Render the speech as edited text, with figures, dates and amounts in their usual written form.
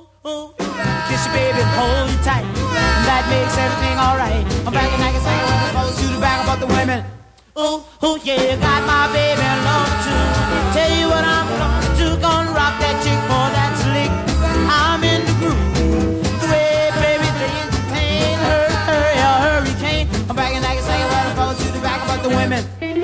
ooh. Kiss your baby and hold you tight. And that makes everything alright. I'm back and I can sing when I'm supposed to brag about the women. Ooh, ooh, yeah, got my baby alone too. Tell you what I'm gonna do, gonna rock that chick for that slick. I'm in the groove. The way, baby, the entertain her, yeah, hurricane. I'm back and I can sing when I'm supposed to brag about the women.